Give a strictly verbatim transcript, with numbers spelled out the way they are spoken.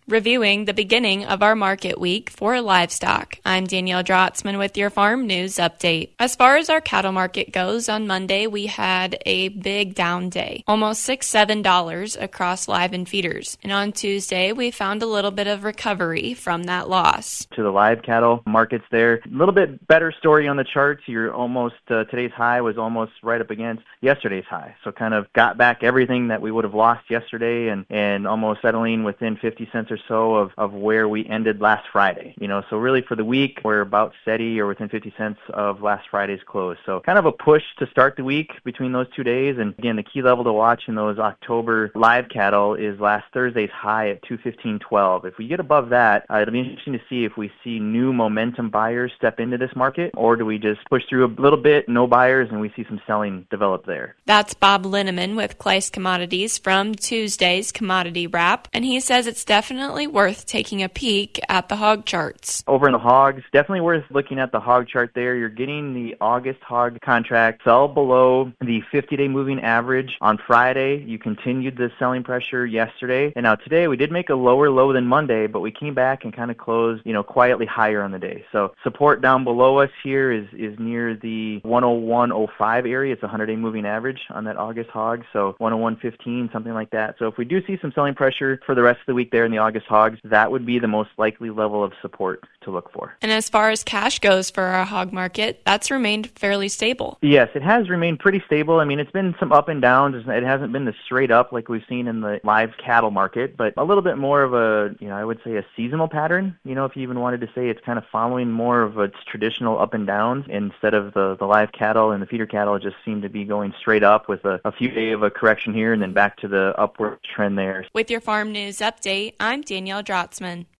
reviewing the beginning of our market week for livestock. I'm Danielle Drotzman with your Farm News Update. As far as our cattle market goes, on Monday we had a big down day, almost six, seven dollars across live and feeders. And on Tuesday we found a little bit of recovery from that loss. To the live cattle markets there, a little bit better story on the charts. You're almost uh, today's high was almost right up against yesterday's high, so kind of got back everything that we would have lost yesterday, and and almost settling within fifty cents or so of, of where we ended last Friday. You know, so really for the week, we're about steady or within fifty cents of last Friday's close. So kind of a push to start the week between those two days. And again, the key level to watch in those October live cattle is last Thursday's high at two fifteen twelve. If we get above that, uh, it'll be interesting to see if we see new momentum buyers step into this market, or do we just push through a little bit, no buyers, and we see some selling develop there. That's Bob Linneman with Kleist Commodities from Tuesday's Commodity Wrap, and he says it's definitely worth taking a peek at the hog charts. Over in the hogs, definitely worth looking at the hog chart there. You're getting the August hog contract fell below the fifty-day moving average on Friday. You continued the selling pressure yesterday, and now today we did make a lower low than Monday, but we came back and kind of closed, you know, quietly higher on the day. So support down below us here is is near the one oh one oh five area. It's a hundred-day moving average on that August hog, so one oh one fifteen, something like that. So if we do see some selling pressure for the rest of the week there in the August hogs, that would be the most likely level of support to look for. And as far as cash goes for our hog market, that's remained fairly stable. Yes, it has remained pretty stable. I mean, it's been some up and downs. It hasn't been the straight up like we've seen in the live cattle market, but a little bit more of a, you know, I would say a seasonal pattern. You know, if you even wanted to say it's kind of following more of its traditional up and downs instead of the, the live cattle and the feeder cattle just seem to be going straight up with a, a few days of a correction here and then back to the upward trend there. With your Farm News Update, I'm Danielle Drotzman.